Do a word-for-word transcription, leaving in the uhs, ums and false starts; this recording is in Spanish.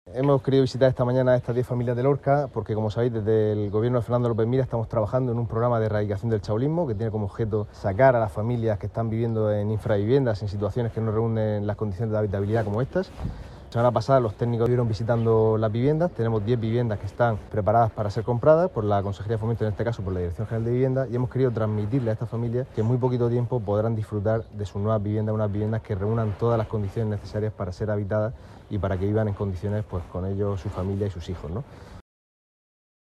Hemos querido visitar esta mañana a estas diez familias de Lorca porque, como sabéis, desde el gobierno de Fernando López Mira estamos trabajando en un programa de erradicación del chabolismo que tiene como objeto sacar a las familias que están viviendo en infraviviendas, en situaciones que no reúnen las condiciones de habitabilidad como estas. La semana pasada los técnicos estuvieron visitando las viviendas. Tenemos diez viviendas que están preparadas para ser compradas por la Consejería de Fomento, en este caso por la Dirección General de Vivienda, y hemos querido transmitirle a estas familias que en muy poquito tiempo podrán disfrutar de sus nuevas viviendas, unas viviendas que reúnan todas las condiciones necesarias para ser habitadas y para que vivan en condiciones pues con ellos, su familia y sus hijos, ¿no?